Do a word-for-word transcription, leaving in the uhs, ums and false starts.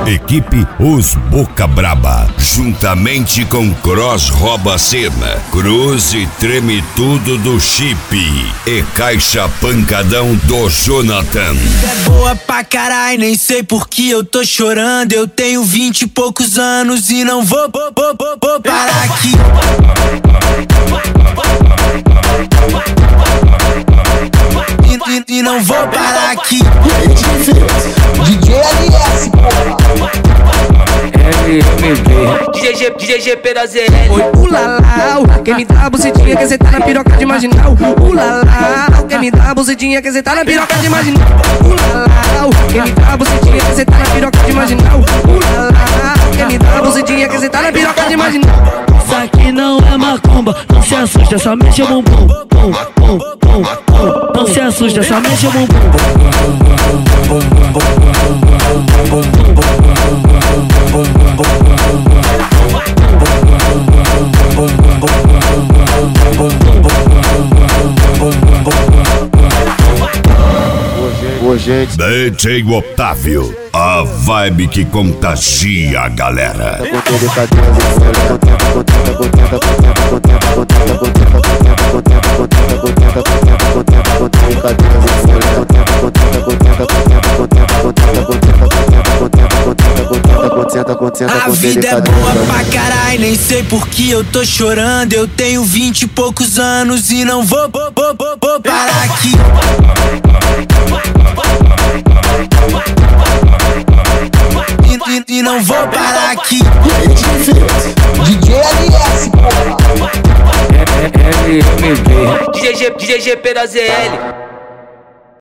Equipe Os Boca Braba, juntamente com Cross Rouba Cena, Cruz e Treme Tudo do Chip e Caixa Pancadão do Jonathan. É boa pra carai, nem sei por que eu tô chorando. Eu tenho vinte e poucos anos e não vou, vou, vou, vou, vou parar aqui. E, e, e não vou parar aqui. D J L S, porra. M M B D J D J G P da Z L. Oi, ulalau, quem me dá a bucetinha que cê tá na piroca de marginal. Ulalau, quem me dá a bucetinha que cê tá na piroca de marginal. Ulalau, quem me dá a bucetinha que cê tá na piroca de marginal. Ulalau, quem me dá a bucetinha que cê tá na piroca de marginal. Isso aqui não é macumba, não se assusta, só mexe o bumbum. Bum, bum, bum, bum. Não se assusta, só mexe o bumbum. D J Otávio, a vibe que contagia a galera. A vida é boa pra carai, nem sei por que eu tô chorando. Eu tenho vinte e poucos anos e não vou, vou, vou, vou, vou parar aqui. E, e, e não vou parar aqui. D J L S, porra. M M B D J G P da Z L.